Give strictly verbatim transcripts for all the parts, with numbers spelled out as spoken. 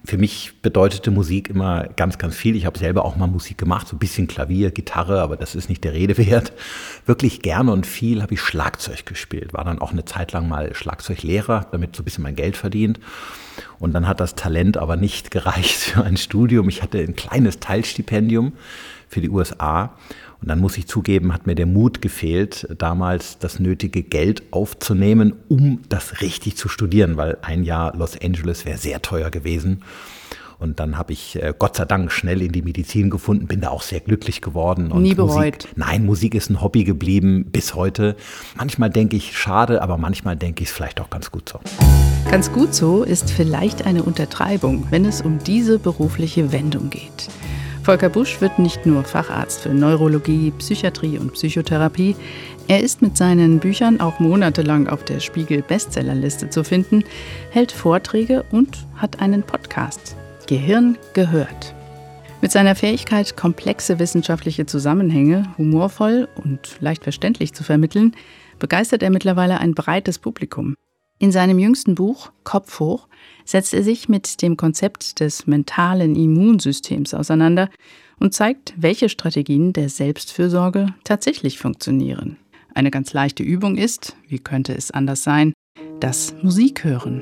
Für mich bedeutete Musik immer ganz, ganz viel. Ich habe selber auch mal Musik gemacht, so ein bisschen Klavier, Gitarre, aber das ist nicht der Rede wert. Wirklich gerne und viel habe ich Schlagzeug gespielt. War dann auch eine Zeit lang mal Schlagzeuglehrer, damit so ein bisschen mein Geld verdient. Und dann hat das Talent aber nicht gereicht für ein Studium. Ich hatte ein kleines Teilstipendium für die U S A. Und dann muss ich zugeben, hat mir der Mut gefehlt, damals das nötige Geld aufzunehmen, um das richtig zu studieren, weil ein Jahr Los Angeles wäre sehr teuer gewesen. Und dann habe ich äh, Gott sei Dank schnell in die Medizin gefunden, bin da auch sehr glücklich geworden. Und Nie bereut? Musik, nein, Musik ist ein Hobby geblieben bis heute. Manchmal denke ich, schade, aber manchmal denke ich es vielleicht auch ganz gut so. Ganz gut so ist vielleicht eine Untertreibung, wenn es um diese berufliche Wendung geht. Volker Busch wird nicht nur Facharzt für Neurologie, Psychiatrie und Psychotherapie. Er ist mit seinen Büchern auch monatelang auf der Spiegel-Bestsellerliste zu finden, hält Vorträge und hat einen Podcast. Gehirn gehört. Mit seiner Fähigkeit, komplexe wissenschaftliche Zusammenhänge humorvoll und leicht verständlich zu vermitteln, begeistert er mittlerweile ein breites Publikum. In seinem jüngsten Buch Kopf hoch setzt er sich mit dem Konzept des mentalen Immunsystems auseinander und zeigt, welche Strategien der Selbstfürsorge tatsächlich funktionieren. Eine ganz leichte Übung ist, wie könnte es anders sein, das Musik hören.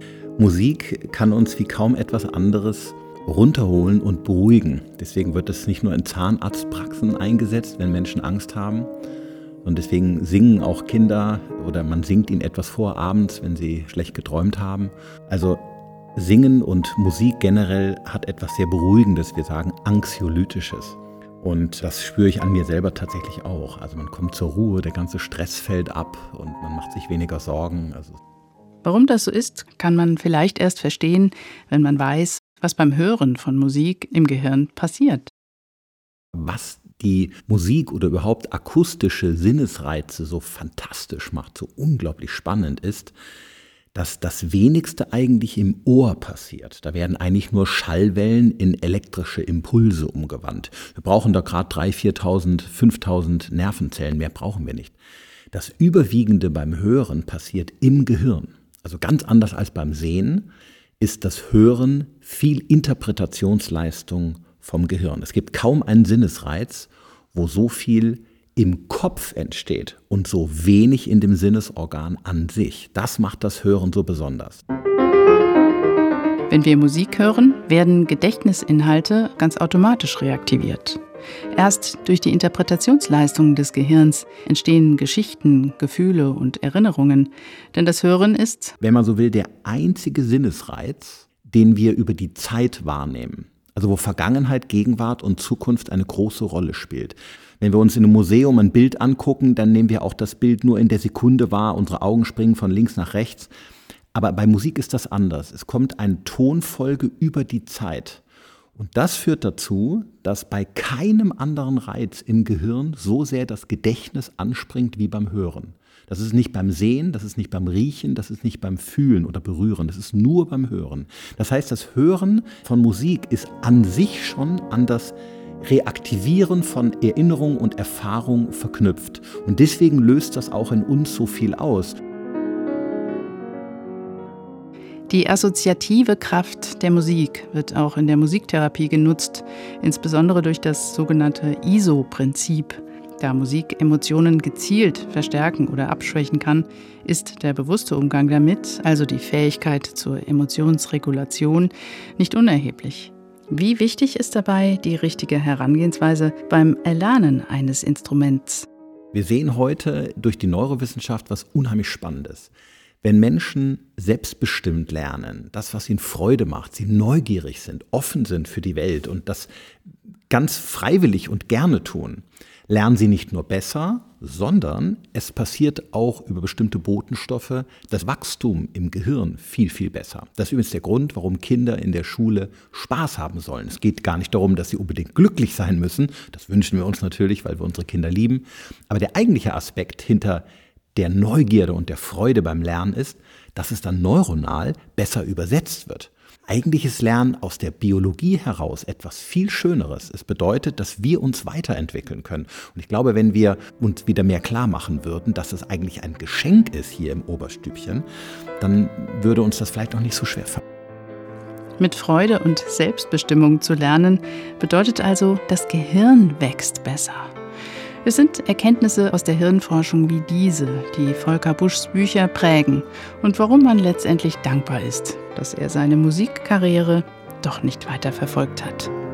Musik kann uns wie kaum etwas anderes runterholen und beruhigen. Deswegen wird es nicht nur in Zahnarztpraxen eingesetzt, wenn Menschen Angst haben. Und deswegen singen auch Kinder oder man singt ihnen etwas vor abends, wenn sie schlecht geträumt haben. Also Singen und Musik generell hat etwas sehr Beruhigendes, wir sagen Anxiolytisches. Und das spüre ich an mir selber tatsächlich auch. Also man kommt zur Ruhe, der ganze Stress fällt ab und man macht sich weniger Sorgen. Also Warum das so ist, kann man vielleicht erst verstehen, wenn man weiß, was beim Hören von Musik im Gehirn passiert. Was die Musik oder überhaupt akustische Sinnesreize so fantastisch macht, so unglaublich spannend ist, dass das Wenigste eigentlich im Ohr passiert. Da werden eigentlich nur Schallwellen in elektrische Impulse umgewandelt. Wir brauchen da gerade dreitausend, viertausend, fünftausend Nervenzellen, mehr brauchen wir nicht. Das Überwiegende beim Hören passiert im Gehirn. Also ganz anders als beim Sehen ist das Hören viel Interpretationsleistung vom Gehirn. Es gibt kaum einen Sinnesreiz, wo so viel im Kopf entsteht und so wenig in dem Sinnesorgan an sich. Das macht das Hören so besonders. Wenn wir Musik hören, werden Gedächtnisinhalte ganz automatisch reaktiviert. Erst durch die Interpretationsleistung des Gehirns entstehen Geschichten, Gefühle und Erinnerungen. Denn das Hören ist, wenn man so will, der einzige Sinnesreiz, den wir über die Zeit wahrnehmen. Also wo Vergangenheit, Gegenwart und Zukunft eine große Rolle spielt. Wenn wir uns in einem Museum ein Bild angucken, dann nehmen wir auch das Bild nur in der Sekunde wahr. Unsere Augen springen von links nach rechts. Aber bei Musik ist das anders. Es kommt eine Tonfolge über die Zeit. Und das führt dazu, dass bei keinem anderen Reiz im Gehirn so sehr das Gedächtnis anspringt wie beim Hören. Das ist nicht beim Sehen, das ist nicht beim Riechen, das ist nicht beim Fühlen oder Berühren, das ist nur beim Hören. Das heißt, das Hören von Musik ist an sich schon an das Reaktivieren von Erinnerung und Erfahrung verknüpft. Und deswegen löst das auch in uns so viel aus. Die assoziative Kraft der Musik wird auch in der Musiktherapie genutzt, insbesondere durch das sogenannte I S O-Prinzip. Da Musik Emotionen gezielt verstärken oder abschwächen kann, ist der bewusste Umgang damit, also die Fähigkeit zur Emotionsregulation, nicht unerheblich. Wie wichtig ist dabei die richtige Herangehensweise beim Erlernen eines Instruments? Wir sehen heute durch die Neurowissenschaft was unheimlich Spannendes. Wenn Menschen selbstbestimmt lernen, das, was ihnen Freude macht, sie neugierig sind, offen sind für die Welt und das ganz freiwillig und gerne tun, lernen sie nicht nur besser, sondern es passiert auch über bestimmte Botenstoffe das Wachstum im Gehirn viel, viel besser. Das ist übrigens der Grund, warum Kinder in der Schule Spaß haben sollen. Es geht gar nicht darum, dass sie unbedingt glücklich sein müssen. Das wünschen wir uns natürlich, weil wir unsere Kinder lieben. Aber der eigentliche Aspekt hinter der Neugierde und der Freude beim Lernen ist, dass es dann neuronal besser übersetzt wird. Eigentliches Lernen aus der Biologie heraus etwas viel Schöneres. Es bedeutet, dass wir uns weiterentwickeln können. Und ich glaube, wenn wir uns wieder mehr klar machen würden, dass es eigentlich ein Geschenk ist hier im Oberstübchen, dann würde uns das vielleicht auch nicht so schwer fallen. Mit Freude und Selbstbestimmung zu lernen, bedeutet also, das Gehirn wächst besser. Es sind Erkenntnisse aus der Hirnforschung wie diese, die Volker Buschs Bücher prägen und warum man letztendlich dankbar ist, dass er seine Musikkarriere doch nicht weiter verfolgt hat.